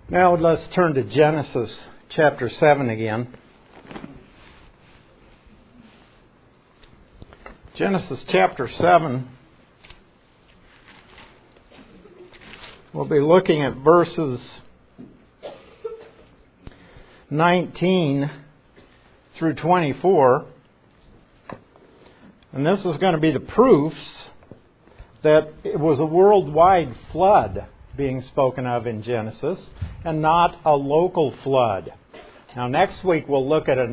Now let's turn to Genesis chapter 7 again. Genesis chapter 7, we'll be looking at verses 19 through 24. And this is going to be the proofs that it was a worldwide flood being spoken of in Genesis and not a local flood. Now next week we'll look at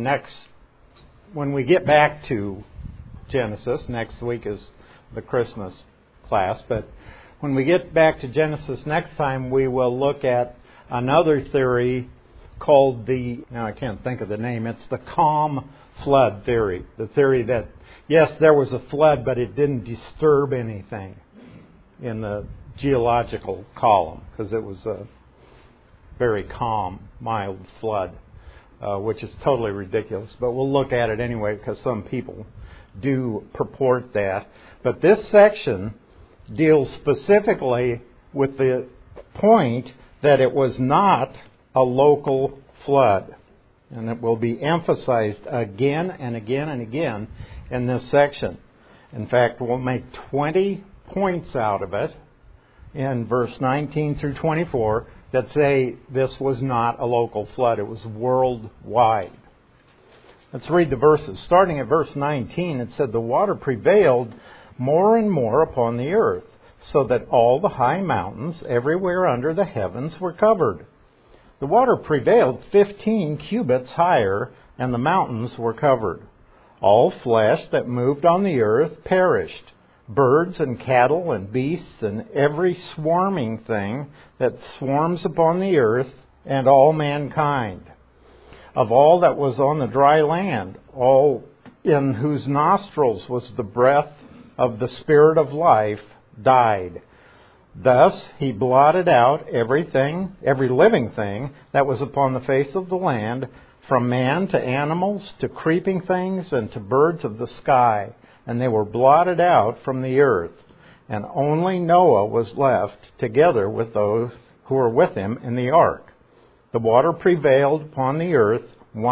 when we get back to Genesis, next week is the Christmas class, but when we get back to Genesis next time we will look at another theory called now I can't think of the name, it's the calm flood theory. The theory that, yes, there was a flood, but it didn't disturb anything in the geological column because it was a very calm, mild flood, which is totally ridiculous. But we'll look at it anyway because some people do purport that. But this section deals specifically with the point that it was not a local flood. And it will be emphasized again and again and again in this section. In fact, we'll make 20 points out of it in verse 19 through 24 that say this was not a local flood. It was worldwide. Let's read the verses. Starting at verse 19, it said, "The water prevailed more and more upon the earth, so that all the high mountains everywhere under the heavens were covered. The water prevailed 15 cubits higher, and the mountains were covered. All flesh that moved on the earth perished, birds and cattle and beasts and every swarming thing that swarms upon the earth, and all mankind. Of all that was on the dry land, all in whose nostrils was the breath of the Spirit of life, died. Thus he blotted out every living thing that was upon the face of the land, from man to animals to creeping things and to birds of the sky. And they were blotted out from the earth. And only Noah was left together with those who were with him in the ark. The water prevailed upon the earth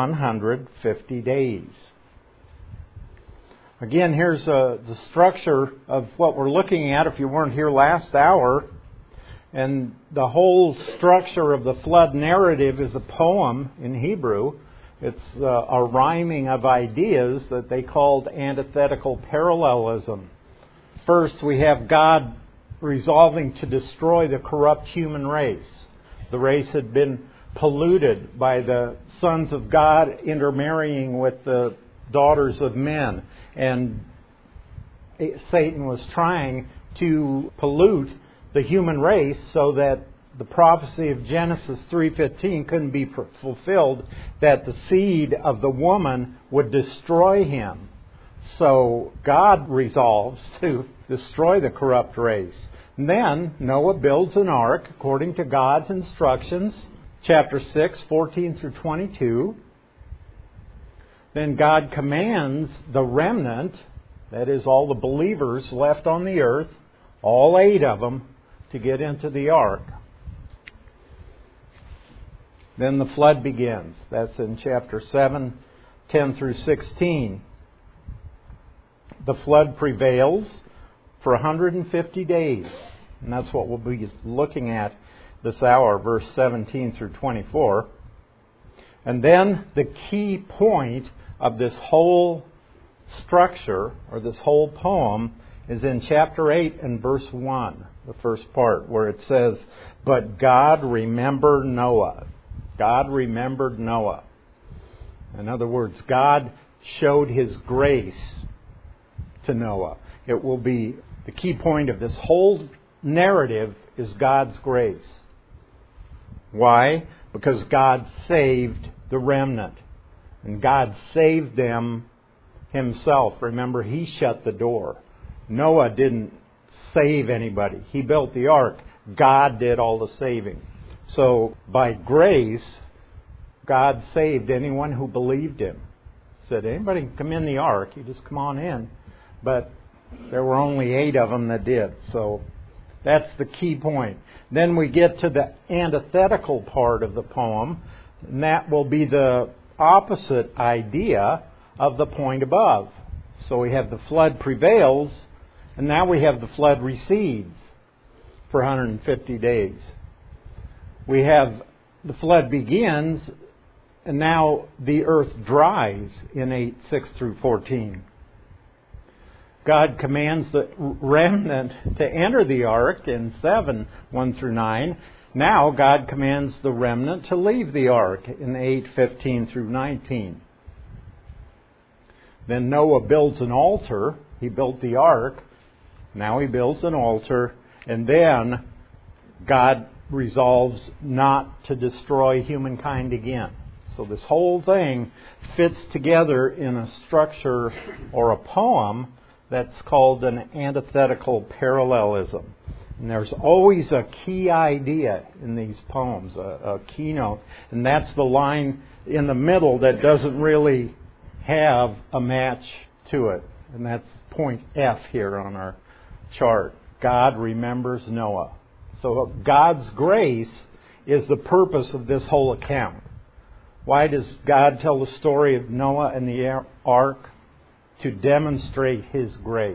150 days." Again, here's the structure of what we're looking at if you weren't here last hour. And the whole structure of the flood narrative is a poem in Hebrew. It's a rhyming of ideas that they called antithetical parallelism. First, we have God resolving to destroy the corrupt human race. The race had been polluted by the sons of God intermarrying with the daughters of men. And Satan was trying to pollute the human race so that the prophecy of Genesis 3:15 couldn't be fulfilled, that the seed of the woman would destroy him. So God resolves to destroy the corrupt race. And then Noah builds an ark according to God's instructions, chapter 6, 14 through 22. Then God commands the remnant, that is all the believers left on the earth, all 8 of them, to get into the ark. Then the flood begins. That's in chapter 7, 10 through 16. The flood prevails for 150 days. And that's what we'll be looking at this hour, verse 17 through 24. And then the key point of this whole structure, or this whole poem, is in chapter 8 and verse 1, the first part, where it says, "But God remembered Noah." God remembered Noah. In other words, God showed His grace to Noah. It will be the key point of this whole narrative is God's grace. Why? Because God saved the remnant. And God saved them Himself. Remember, He shut the door. Noah didn't save anybody. He built the ark. God did all the saving. So, by grace, God saved anyone who believed Him. He said, anybody can come in the ark. You just come on in. But there were only 8 of them that did. So, That's the key point. Then we get to the antithetical part of the poem, and that will be the opposite idea of the point above. So we have the flood prevails, and now we have the flood recedes for 150 days. We have the flood begins, and now the earth dries in 8:6-14. God commands the remnant to enter the ark in 7:1-9. Now God commands the remnant to leave the ark in 8:15-19. Then Noah builds an altar. He built the ark. Now he builds an altar. And then God resolves not to destroy humankind again. So this whole thing fits together in a structure or a poem that's called an antithetical parallelism. And there's always a key idea in these poems, a keynote. And that's the line in the middle that doesn't really have a match to it. And that's point F here on our chart. God remembers Noah. So God's grace is the purpose of this whole account. Why does God tell the story of Noah and the ark? To demonstrate His grace.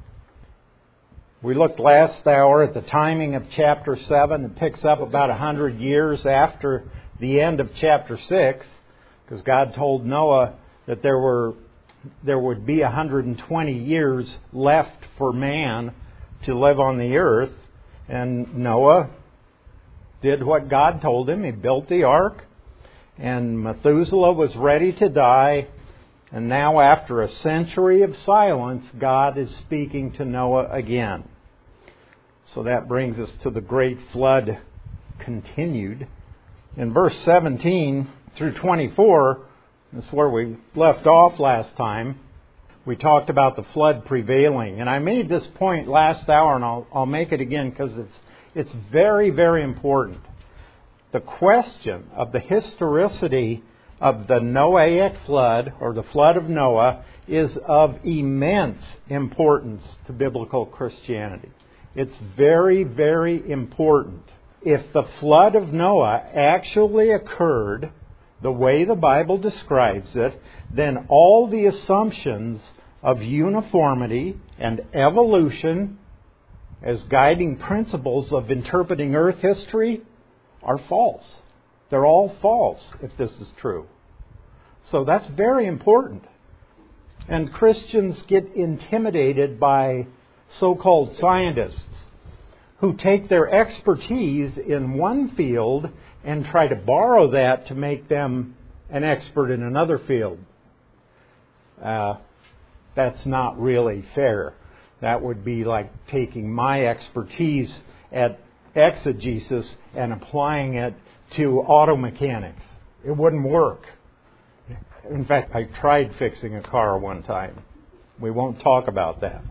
We looked last hour at the timing of chapter 7. It picks up about 100 years after the end of chapter 6, because God told Noah that there would be 120 years left for man to live on the earth. And Noah did what God told him. He built the ark, and Methuselah was ready to die. And now, after a century of silence, God is speaking to Noah again. So that brings us to the great flood continued. In verse 17-24, that's where we left off last time, we talked about the flood prevailing. And I made this point last hour, and I'll make it again because it's very, very important. The question of the historicity of the Noahic flood, or the flood of Noah, is of immense importance to biblical Christianity. It's very, very important. If the flood of Noah actually occurred the way the Bible describes it, then all the assumptions of uniformity and evolution as guiding principles of interpreting earth history are false. They're all false if this is true. So that's very important. And Christians get intimidated by so-called scientists who take their expertise in one field and try to borrow that to make them an expert in another field. That's not really fair. That would be like taking my expertise at exegesis and applying it to auto mechanics. It wouldn't work. In fact, I tried fixing a car one time. We won't talk about that.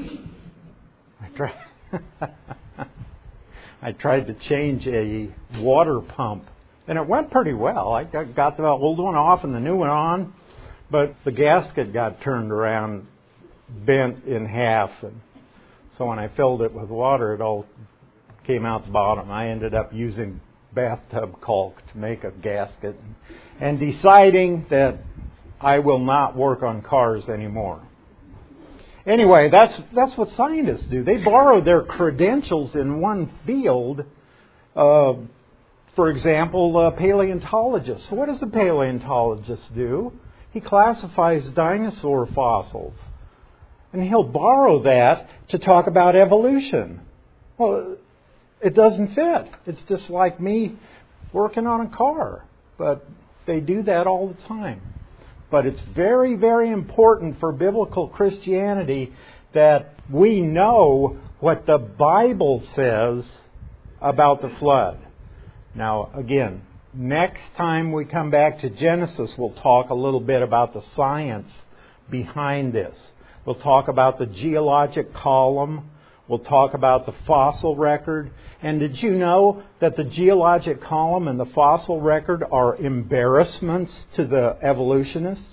I tried to change a water pump, and it went pretty well. I got the old one off and the new one on, but the gasket got turned around, bent in half, and so when I filled it with water, it all came out the bottom. I ended up using bathtub caulk to make a gasket and deciding that I will not work on cars anymore. Anyway, that's what scientists do. They borrow their credentials in one field. For example, a paleontologist. What does a paleontologist do? He classifies dinosaur fossils. And he'll borrow that to talk about evolution. Well, it doesn't fit. It's just like me working on a car. But they do that all the time. But it's very, very important for biblical Christianity that we know what the Bible says about the flood. Now, again, next time we come back to Genesis, we'll talk a little bit about the science behind this. We'll talk about the geologic column. We'll talk about the fossil record. And did you know that the geologic column and the fossil record are embarrassments to the evolutionists?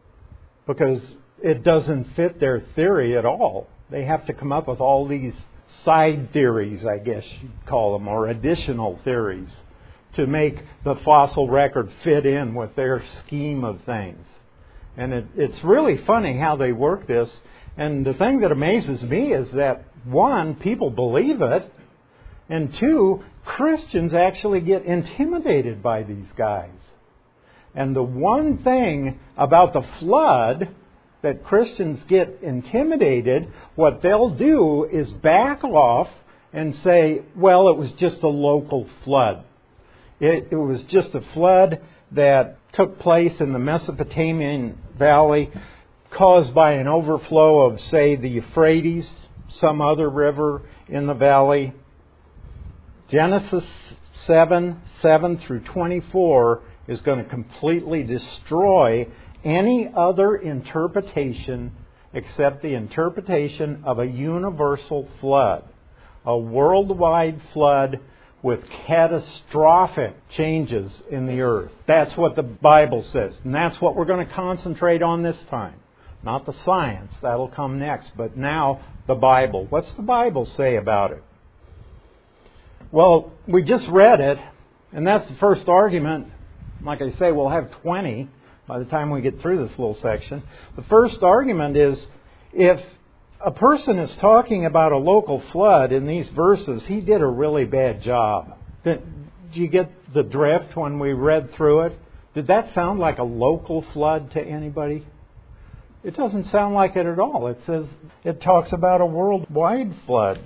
Because it doesn't fit their theory at all. They have to come up with all these side theories, I guess you'd call them, or additional theories, to make the fossil record fit in with their scheme of things. And it's really funny how they work this. And the thing that amazes me is that, one, people believe it, and two, Christians actually get intimidated by these guys. And the one thing about the flood that Christians get intimidated, what they'll do is back off and say, well, it was just a local flood. It was just a flood that took place in the Mesopotamian Valley caused by an overflow of, say, the Euphrates, some other river in the valley. Genesis 7 through 24 is going to completely destroy any other interpretation except the interpretation of a universal flood, a worldwide flood with catastrophic changes in the earth. That's what the Bible says, and that's what we're going to concentrate on this time. Not the science, that'll come next, but now the Bible. What's the Bible say about it? Well, we just read it, and that's the first argument. Like I say, we'll have 20 by the time we get through this little section. The first argument is, if a person is talking about a local flood in these verses, he did a really bad job. Did you get the drift when we read through it? Did that sound like a local flood to anybody? It doesn't sound like it at all. It talks about a worldwide flood.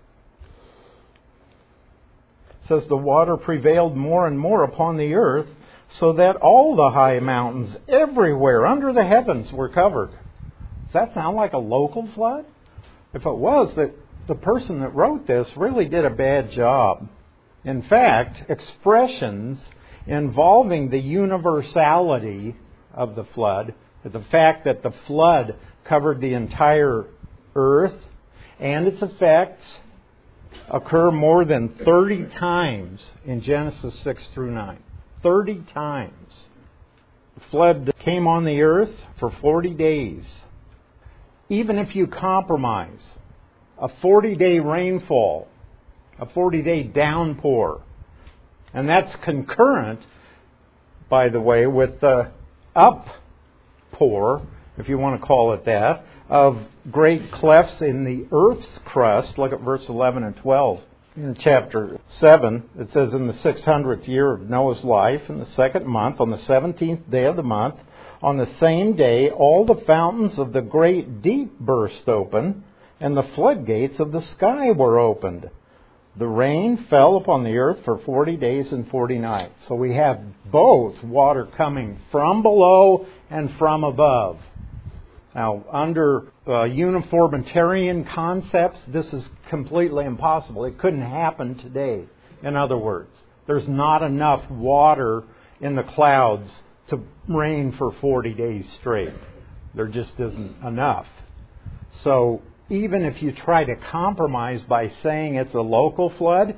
It says the water prevailed more and more upon the earth, so that all the high mountains everywhere under the heavens were covered. Does that sound like a local flood? If it was, the person that wrote this really did a bad job. In fact, expressions involving the universality of the flood, the fact that the flood covered the entire earth and its effects, occur more than 30 times in Genesis 6 through 9. 30 times. The flood came on the earth for 40 days. Even if you compromise a 40-day rainfall, a 40-day downpour, and that's concurrent, by the way, with the uppour, if you want to call it that, of great clefts in the earth's crust. Look at verse 11 and 12. In chapter 7, it says, in the 600th year of Noah's life, in the second month, on the 17th day of the month, on the same day, all the fountains of the great deep burst open, and the floodgates of the sky were opened. The rain fell upon the earth for 40 days and 40 nights. So we have both water coming from below and from above. Now, under uniformitarian concepts, this is completely impossible. It couldn't happen today. In other words, there's not enough water in the clouds to rain for 40 days straight. There just isn't enough. So even if you try to compromise by saying it's a local flood,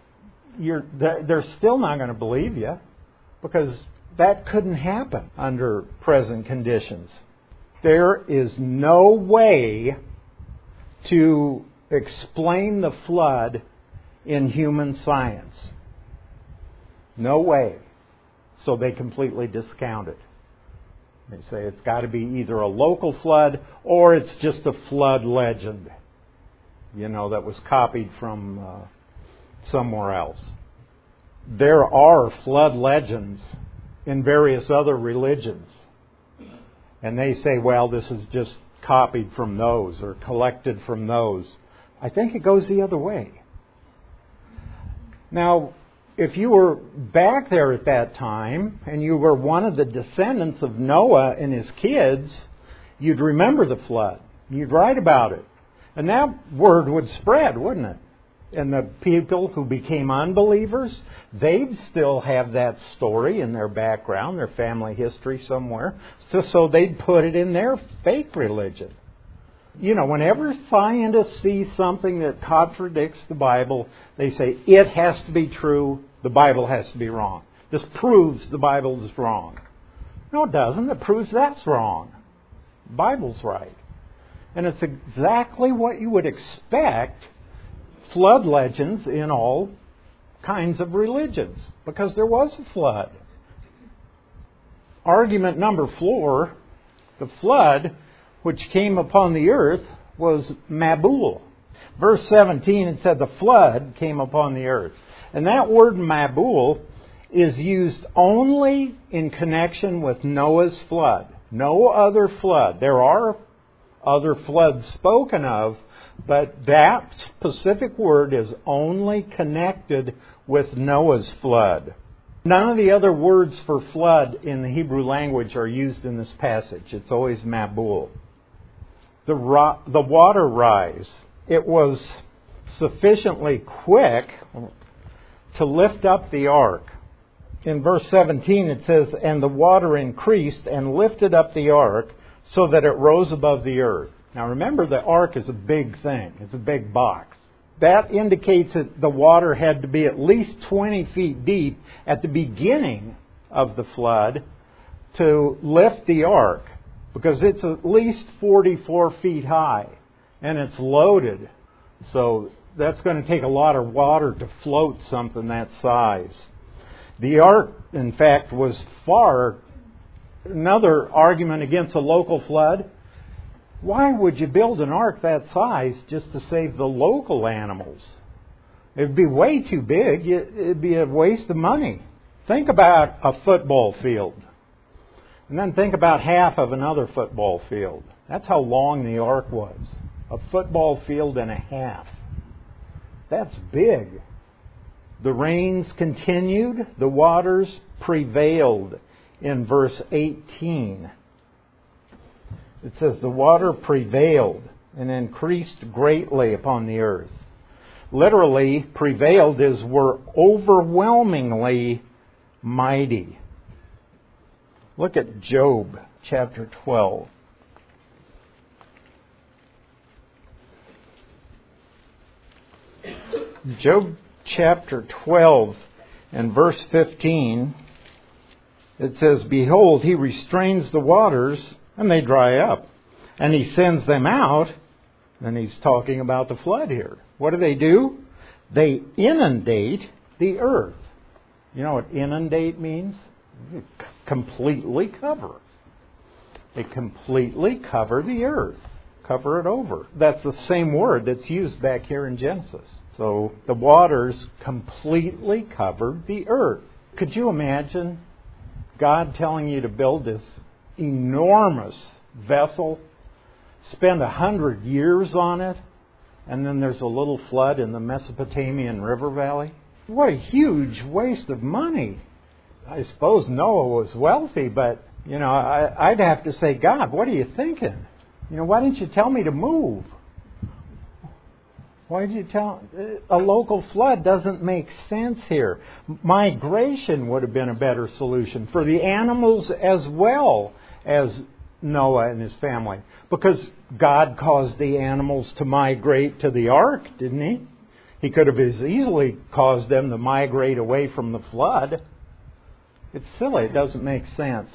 they're still not going to believe you, because that couldn't happen under present conditions. There is no way to explain the flood in human science. No way. So they completely discount it. They say it's got to be either a local flood or it's just a flood legend, that was copied from somewhere else. There are flood legends in various other religions. And they say, well, this is just copied from those or collected from those. I think it goes the other way. Now, if you were back there at that time and you were one of the descendants of Noah and his kids, you'd remember the flood. You'd write about it. And that word would spread, wouldn't it? And the people who became unbelievers, they'd still have that story in their background, their family history somewhere, just so they'd put it in their fake religion. Whenever scientists see something that contradicts the Bible, they say, it has to be true, the Bible has to be wrong. This proves the Bible is wrong. No, it doesn't. It proves that's wrong. The Bible's right. And it's exactly what you would expect flood legends in all kinds of religions because there was a flood. Argument number 4, the flood which came upon the earth was Mabul. Verse 17, it said the flood came upon the earth. And that word Mabul is used only in connection with Noah's flood. No other flood. There are other floods spoken of, but that specific word is only connected with Noah's flood. None of the other words for flood in the Hebrew language are used in this passage. It's always Mabul. The water rise. It was sufficiently quick to lift up the ark. In verse 17 it says, and the water increased and lifted up the ark so that it rose above the earth. Now remember, the ark is a big thing. It's a big box. That indicates that the water had to be at least 20 feet deep at the beginning of the flood to lift the ark, because it's at least 44 feet high and it's loaded. So that's going to take a lot of water to float something that size. The ark, in fact, was far. Another argument against a local flood. Why would you build an ark that size just to save the local animals? It would be way too big. It would be a waste of money. Think about a football field. And then think about half of another football field. That's how long the ark was. A football field and a half. That's big. The rains continued. The waters prevailed in verse 18. It says the water prevailed and increased greatly upon the earth. Literally, prevailed is were overwhelmingly mighty. Look at Job chapter 12. Job chapter 12 and verse 15, it says, behold, he restrains the waters and they dry up. And he sends them out. And he's talking about the flood here. What do? They inundate the earth. You know what inundate means? Completely cover. They completely cover the earth. Cover it over. That's the same word that's used back here in Genesis. So the waters completely covered the earth. Could you imagine God telling you to build this enormous vessel, spend 100 years on it, and then there's a little flood in the Mesopotamian river valley? What a huge waste of money. I suppose Noah was wealthy, but, I'd have to say, God, what are you thinking? Why didn't you tell me to move? Why did you tell? A local flood doesn't make sense here. Migration would have been a better solution for the animals as well as Noah and his family. Because God caused the animals to migrate to the ark, didn't he? He could have as easily caused them to migrate away from the flood. It's silly. It doesn't make sense.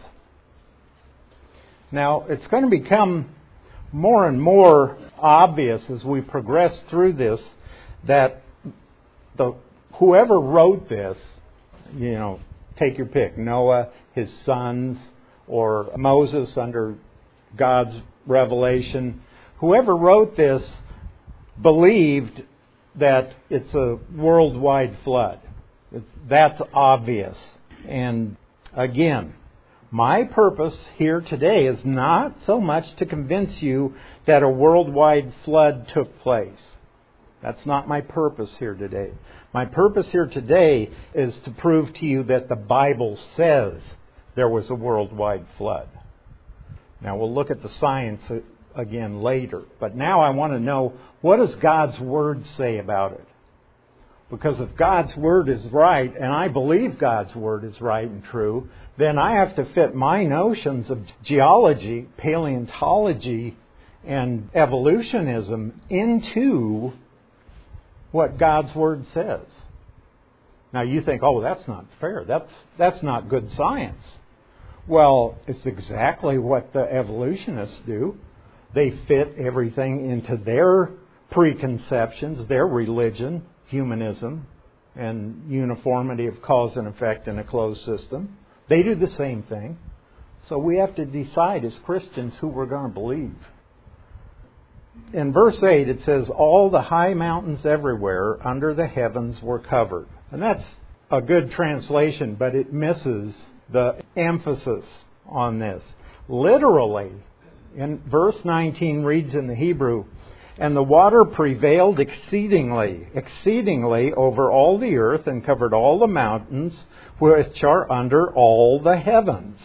Now, it's going to become more and more obvious as we progress through this that whoever wrote this, take your pick, Noah, his sons, or Moses under God's revelation, whoever wrote this believed that it's a worldwide flood. That's obvious. And again, my purpose here today is not so much to convince you that a worldwide flood took place. That's not my purpose here today. My purpose here today is to prove to you that the Bible says there was a worldwide flood. Now we'll look at the science again later. But now I want to know, what does God's Word say about it? Because if God's Word is right, and I believe God's Word is right and true, then I have to fit my notions of geology, paleontology, and evolutionism into what God's Word says. Now you think, oh, that's not fair. That's not good science. Well, it's exactly what the evolutionists do. They fit everything into their preconceptions, their religion, humanism, and uniformity of cause and effect in a closed system. They do the same thing. So we have to decide as Christians who we're going to believe. In verse 8 it says, all the high mountains everywhere under the heavens were covered. And that's a good translation, but it misses the emphasis on this. Literally, in verse 19 reads in the Hebrew, and the water prevailed exceedingly over all the earth and covered all the mountains which are under all the heavens.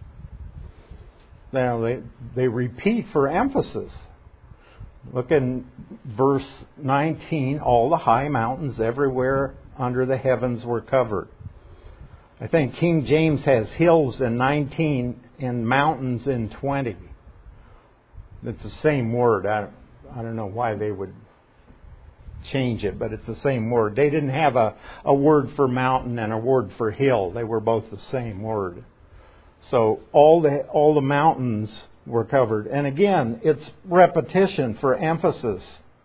Now they repeat for emphasis. Look in verse 19, all the high mountains everywhere under the heavens were covered. I think King James has hills in 19 and mountains in 20. It's the same word. I don't know why they would change it, but it's the same word. They didn't have a word for mountain and a word for hill. They were both the same word. So all the mountains were covered. And again, it's repetition for emphasis.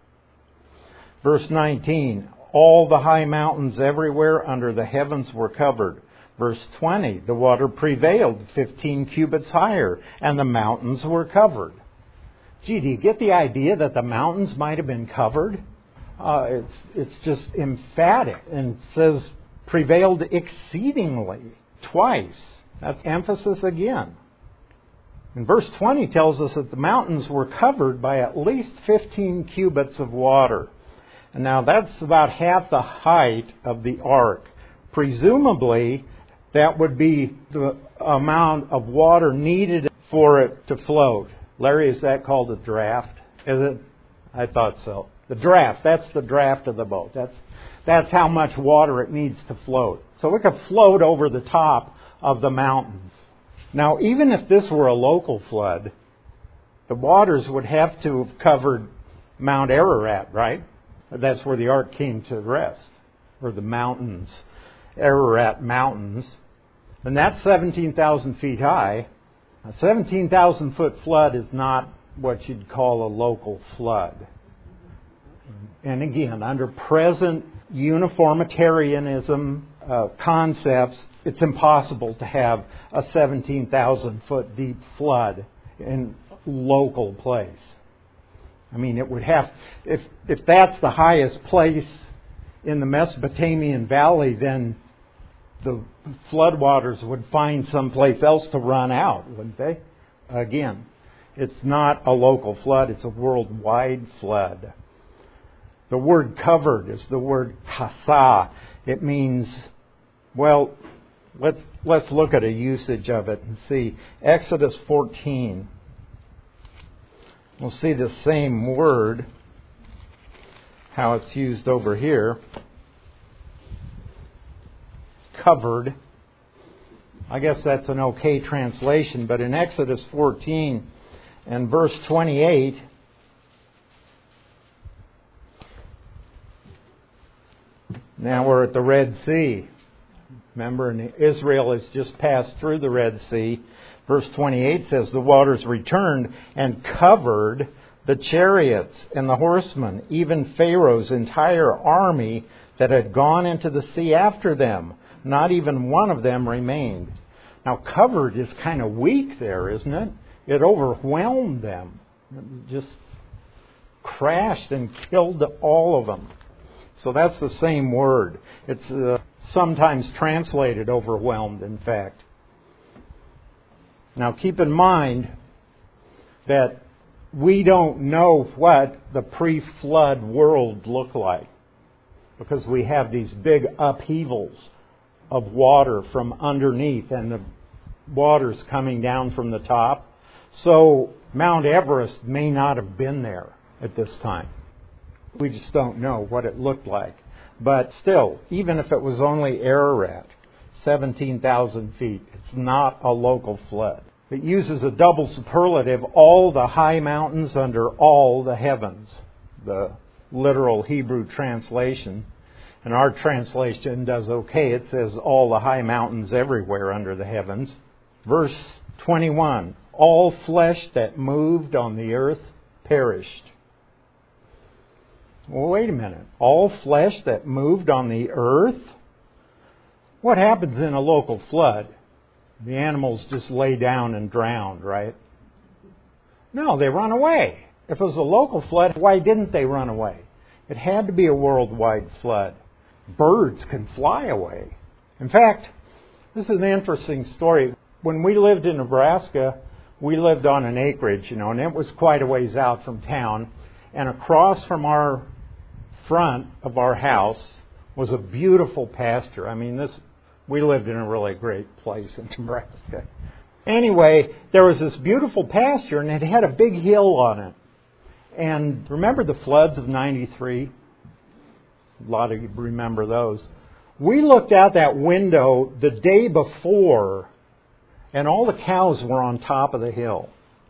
Verse 19, all the high mountains everywhere under the heavens were covered. Verse 20, the water prevailed 15 cubits higher, and the mountains were covered. Gee, do you get the idea that the mountains might have been covered? It's just emphatic, and it says prevailed exceedingly twice. That's emphasis again. And verse 20 tells us that the mountains were covered by at least 15 cubits of water. And now that's about half the height of the ark. Presumably, that would be the amount of water needed for it to float. Larry, is that called a draft? Is it? I thought so. The draft, that's the draft of the boat. That's how much water it needs to float. So it could float over the top of the mountains. Now, even if this were a local flood, the waters would have to have covered Mount Ararat, right? That's where the ark came to rest, or the mountains, Ararat Mountains. And that's 17,000 feet high. A 17,000 foot flood is not what you'd call a local flood. And again, under present uniformitarianism concepts, it's impossible to have a 17,000 foot deep flood in local place. I mean, it would have, if that's the highest place in the Mesopotamian Valley, then the floodwaters would find someplace else to run out, wouldn't they? Again, it's not a local flood, it's a worldwide flood. The word covered is the word kasa. It means, well, let's look at a usage of it and see. Exodus 14. We'll see the same word, how it's used over here. Covered. I guess that's an okay translation, but in Exodus 14 and verse 28, now we're at the Red Sea. Remember, Israel has just passed through the Red Sea. Verse 28 says, the waters returned and covered the chariots and the horsemen, even Pharaoh's entire army that had gone into the sea after them. Not even one of them remained. Now, covered is kind of weak there, isn't it? It overwhelmed them. It just crashed and killed all of them. So that's the same word. It's sometimes translated overwhelmed, in fact. Now, keep in mind that we don't know what the pre-flood world looked like, because we have these big upheavals of water from underneath and the water's coming down from the top. So Mount Everest may not have been there at this time. We just don't know what it looked like. But still, even if it was only Ararat, 17,000 feet, it's not a local flood. It uses a double superlative, all the high mountains under all the heavens, the literal Hebrew translation. And our translation does okay. It says all the high mountains everywhere under the heavens. Verse 21, all flesh that moved on the earth perished. Well, wait a minute. All flesh that moved on the earth? What happens in a local flood? The animals just lay down and drowned, right? No, they run away. If it was a local flood, why didn't they run away? It had to be a worldwide flood. Birds can fly away. In fact, this is an interesting story. When we lived in Nebraska, we lived on an acreage, and it was quite a ways out from town. And across from our front of our house was a beautiful pasture. We lived in a really great place in Nebraska. Anyway, there was this beautiful pasture, and it had a big hill on it. And remember the floods of 93? A lot of you remember those. We looked out that window the day before, and all the cows were on top of the hill.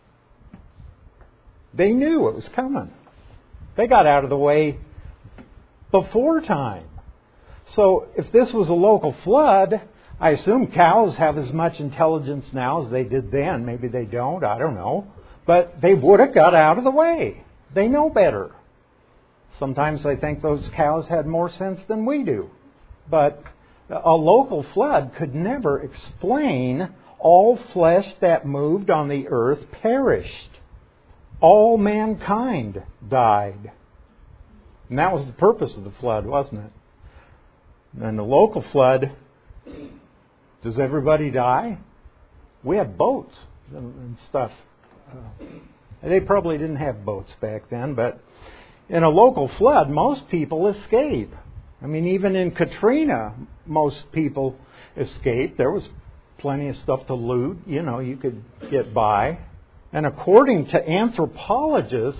They knew it was coming. They got out of the way before time. So if this was a local flood, I assume cows have as much intelligence now as they did then. Maybe they don't, I don't know. But they would have got out of the way. They know better. Sometimes I think those cows had more sense than we do. But a local flood could never explain all flesh that moved on the earth perished. All mankind died. And that was the purpose of the flood, wasn't it? And the local flood, does everybody die? We had boats and stuff. They probably didn't have boats back then, but in a local flood, most people escape. Even in Katrina, most people escaped. There was plenty of stuff to loot. You could get by. And according to anthropologists,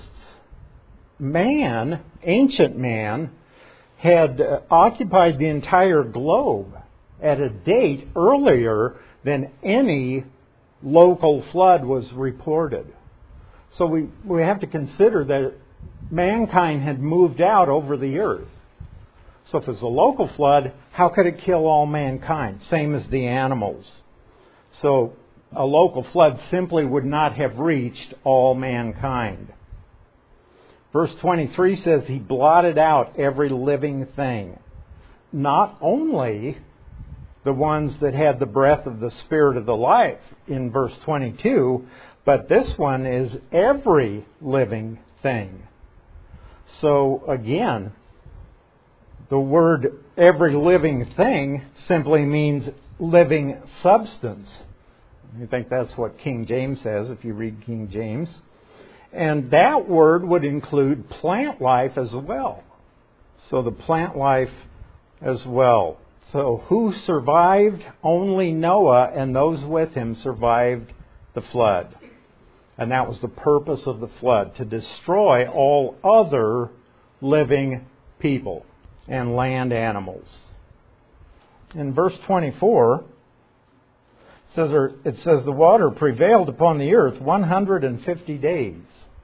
ancient man, had occupied the entire globe at a date earlier than any local flood was reported. So we have to consider that mankind had moved out over the earth. So if it's a local flood, how could it kill all mankind? Same as the animals. So a local flood simply would not have reached all mankind. Verse 23 says he blotted out every living thing. Not only the ones that had the breath of the Spirit of the life in verse 22, but this one is every living thing. So again, the word every living thing simply means living substance. I think that's what King James says if you read King James. And that word would include plant life as well. So the plant life as well. So who survived? Only Noah and those with him survived the flood. And that was the purpose of the flood, to destroy all other living people and land animals. In verse 24, it says the water prevailed upon the earth 150 days.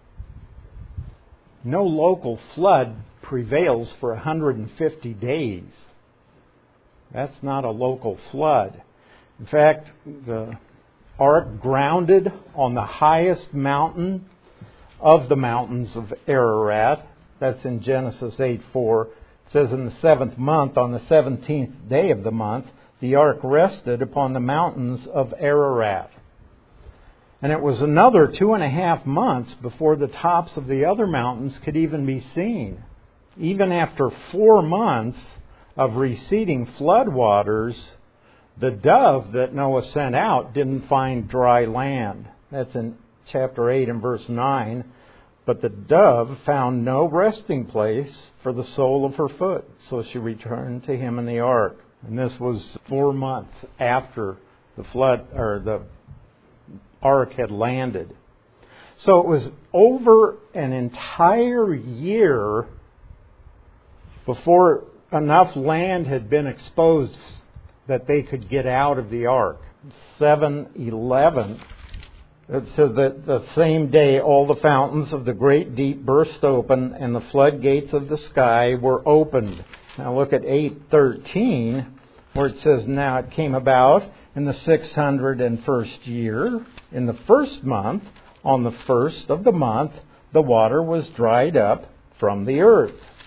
No local flood prevails for 150 days. That's not a local flood. In fact, the ark grounded on the highest mountain of the mountains of Ararat. That's in Genesis 8:4. It says in the 7th month, on the 17th day of the month, the ark rested upon the mountains of Ararat. And it was another 2.5 months before the tops of the other mountains could even be seen. Even after 4 months of receding flood waters, the dove that Noah sent out didn't find dry land. That's in chapter 8 and verse 9. But the dove found no resting place for the sole of her foot. So she returned to him in the ark. And this was 4 months after the flood, or the ark had landed. So it was over an entire year before enough land had been exposed that they could get out of the ark. 7:11, it says that the same day all the fountains of the great deep burst open and the floodgates of the sky were opened. Now look at 8:13, where it says, now it came about in the 601st year, in the 1st month, on the 1st of the month, the water was dried up from the earth.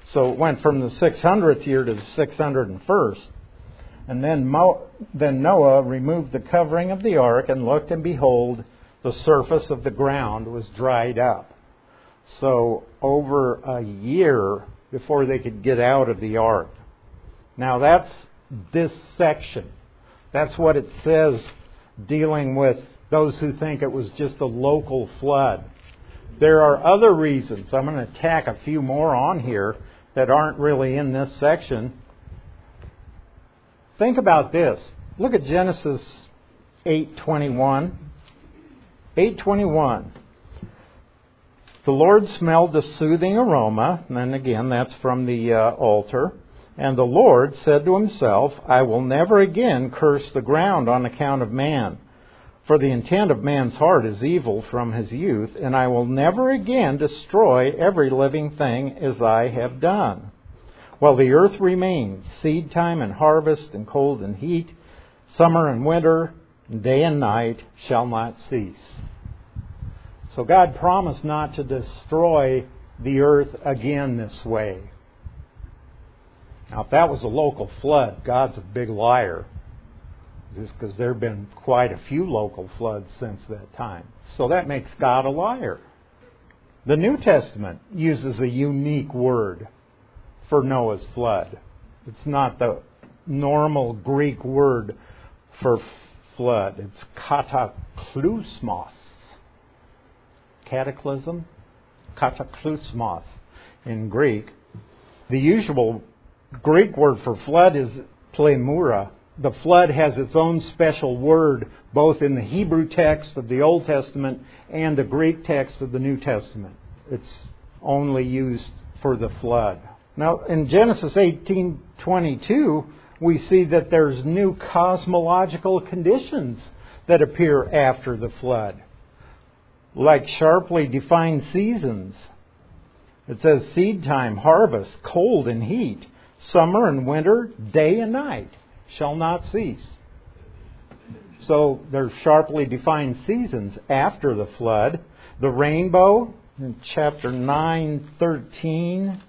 So it went from the 600th year to the 601st. And then Noah removed the covering of the ark and looked, and behold, the surface of the ground was dried up. So over a year before they could get out of the ark. Now that's this section. That's what it says dealing with those who think it was just a local flood. There are other reasons. I'm going to tack a few more on here that aren't really in this section. Think about this. Look at Genesis 8:21. 8:21. The Lord smelled a soothing aroma, and then again that's from the altar. And the Lord said to himself, I will never again curse the ground on account of man. For the intent of man's heart is evil from his youth, and I will never again destroy every living thing as I have done. While the earth remains, seed time and harvest, and cold and heat, summer and winter, day and night shall not cease. So God promised not to destroy the earth again this way. Now, if that was a local flood, God's a big liar. Just because there have been quite a few local floods since that time. So that makes God a liar. The New Testament uses a unique word for Noah's flood. It's not the normal Greek word for flood. It's kataklysmos. Cataclysm? Kataklysmos in Greek. The usual Greek word for flood is pleroma. The flood has its own special word both in the Hebrew text of the Old Testament and the Greek text of the New Testament. It's only used for the flood. Now, in Genesis 18:22, we see that there's new cosmological conditions that appear after the flood, like sharply defined seasons. It says seed time, harvest, cold and heat, summer and winter, day and night shall not cease. So there's sharply defined seasons after the flood. The rainbow in chapter 9:13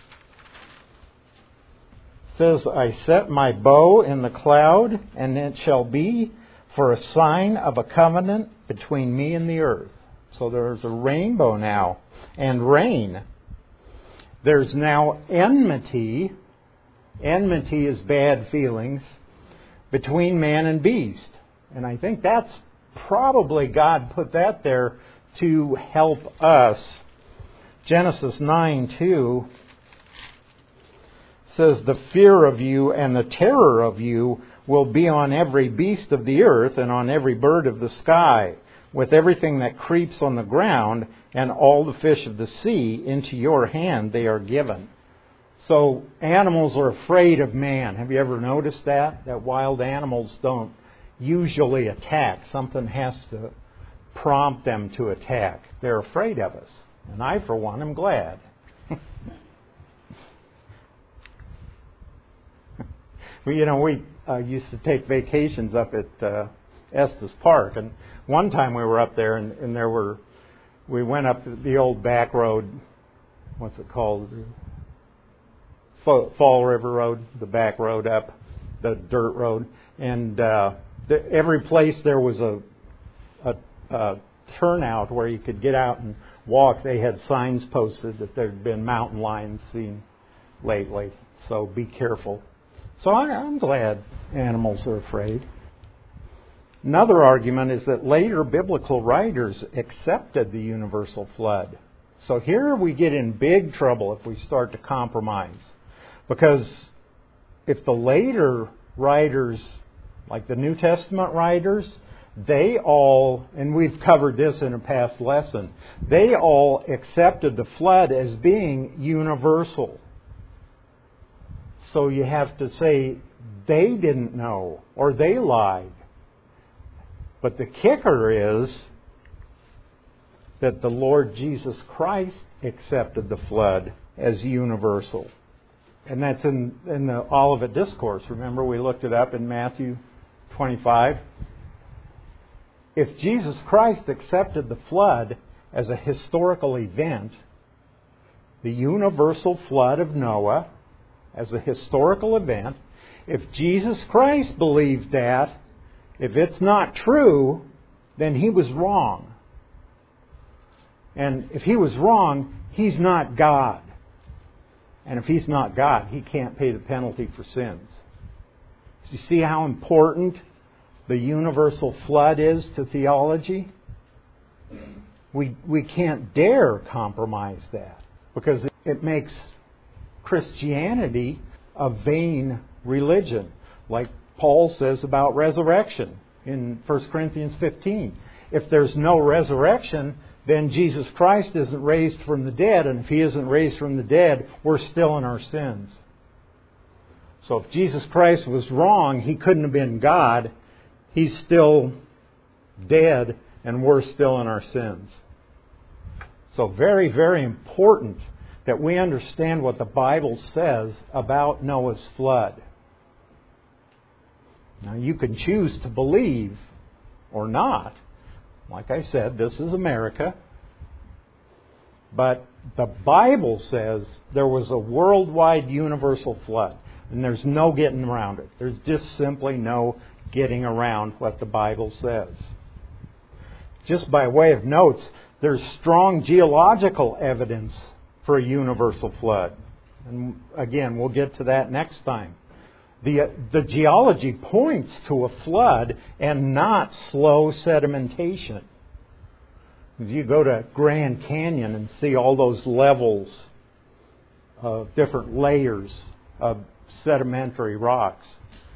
says, I set my bow in the cloud, and it shall be for a sign of a covenant between me and the earth. So there's a rainbow now, and rain. There's now enmity. Enmity is bad feelings between man and beast. And I think that's probably God put that there to help us. Genesis 9:2 says, the fear of you and the terror of you will be on every beast of the earth and on every bird of the sky, with everything that creeps on the ground, and all the fish of the sea. Into your hand they are given. So animals are afraid of man. Have you ever noticed that? That wild animals don't usually attack. Something has to prompt them to attack. They're afraid of us. And I, for one, am glad. We used to take vacations up at Estes Park. And one time we were up there, and we went up the old back road. What's it called? Fall River Road, the back road up, the dirt road. And every place there was a turnout where you could get out and walk. They had signs posted that there had been mountain lions seen lately. So be careful. So I'm glad animals are afraid. Another argument is that later biblical writers accepted the universal flood. So here we get in big trouble if we start to compromise. Because if the later writers, like the New Testament writers, they all, and we've covered this in a past lesson, they all accepted the flood as being universal. So you have to say they didn't know or they lied. But the kicker is that the Lord Jesus Christ accepted the flood as universal. And that's in the Olivet Discourse. Remember, we looked it up in Matthew 25. If Jesus Christ accepted the flood as a historical event, the universal flood of Noah as a historical event. If Jesus Christ believed that, if it's not true, then he was wrong. And if he was wrong, he's not God. And if he's not God, he can't pay the penalty for sins. Do you see how important the universal flood is to theology? We can't dare compromise that, because it makes Christianity a vain religion, like Paul says about resurrection in 1 Corinthians 15. If there's no resurrection, then Jesus Christ isn't raised from the dead, and if he isn't raised from the dead, we're still in our sins. So if Jesus Christ was wrong, he couldn't have been God. He's still dead, and we're still in our sins. So very, very important that we understand what the Bible says about Noah's flood. Now, you can choose to believe or not. Like I said, this is America. But the Bible says there was a worldwide universal flood. And there's no getting around it. There's just simply no getting around what the Bible says. Just by way of notes, there's strong geological evidence for a universal flood. And again, we'll get to that next time. The geology points to a flood and not slow sedimentation. If you go to Grand Canyon and see all those levels of different layers of sedimentary rocks,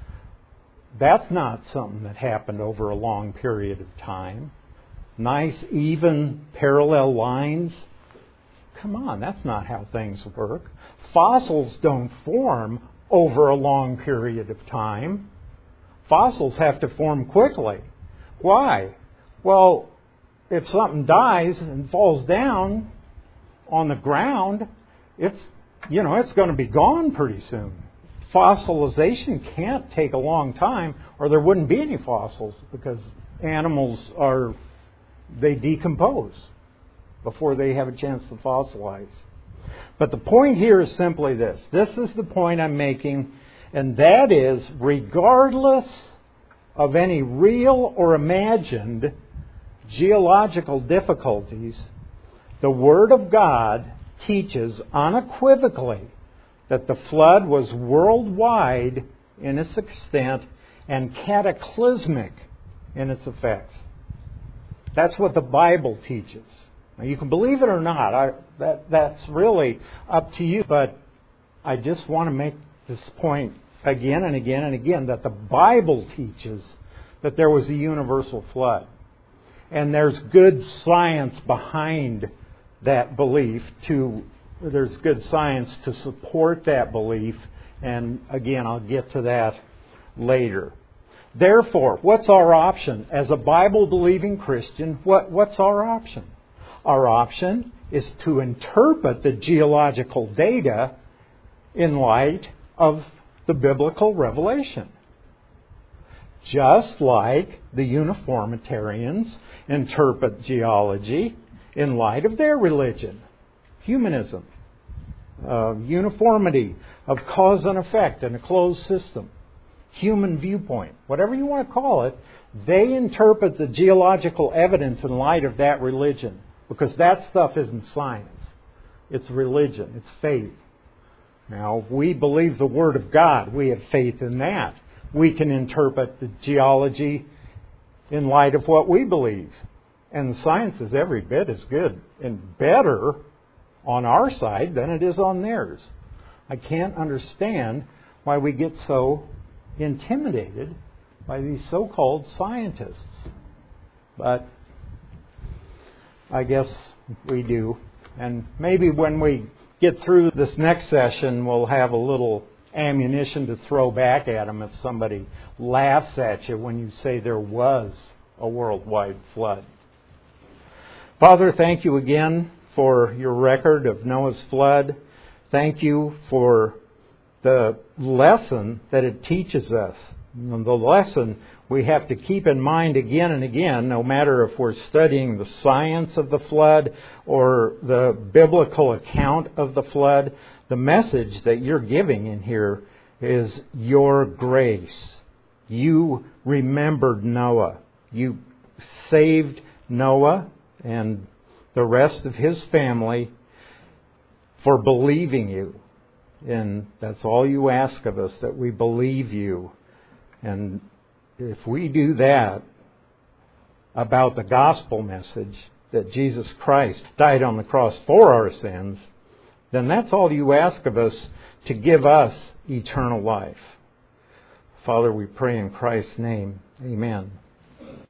that's not something that happened over a long period of time. Nice, even, parallel lines. Come on, that's not how things work. Fossils don't form over a long period of time. Fossils have to form quickly. Why? Well, if something dies and falls down on the ground, it's going to be gone pretty soon. Fossilization can't take a long time, or there wouldn't be any fossils, because animals they decompose before they have a chance to fossilize. But the point here is simply this. This is the point I'm making, and that is, regardless of any real or imagined geological difficulties, the Word of God teaches unequivocally that the flood was worldwide in its extent and cataclysmic in its effects. That's what the Bible teaches. Now, you can believe it or not. That's really up to you. But I just want to make this point again and again and again, that the Bible teaches that there was a universal flood. And there's good science behind that belief. There's good science to support that belief. And again, I'll get to that later. Therefore, what's our option? As a Bible-believing Christian, what's our option? Our option is to interpret the geological data in light of the biblical revelation. Just like the uniformitarians interpret geology in light of their religion. Humanism. Uniformity of cause and effect in a closed system. Human viewpoint. Whatever you want to call it, they interpret the geological evidence in light of that religion. Because that stuff isn't science. It's religion. It's faith. Now, we believe the Word of God. We have faith in that. We can interpret the geology in light of what we believe. And the science is every bit as good and better on our side than it is on theirs. I can't understand why we get so intimidated by these so-called scientists. But I guess we do. And maybe when we get through this next session, we'll have a little ammunition to throw back at them if somebody laughs at you when you say there was a worldwide flood. Father, thank you again for your record of Noah's flood. Thank you for the lesson that it teaches us And the lesson we have to keep in mind again and again, no matter if we're studying the science of the flood or the biblical account of the flood, the message that you're giving in here is your grace. You remembered Noah. You saved Noah and the rest of his family for believing you. And that's all you ask of us, that we believe you. And if we do that about the gospel message, that Jesus Christ died on the cross for our sins, then that's all you ask of us to give us eternal life. Father, we pray in Christ's name. Amen.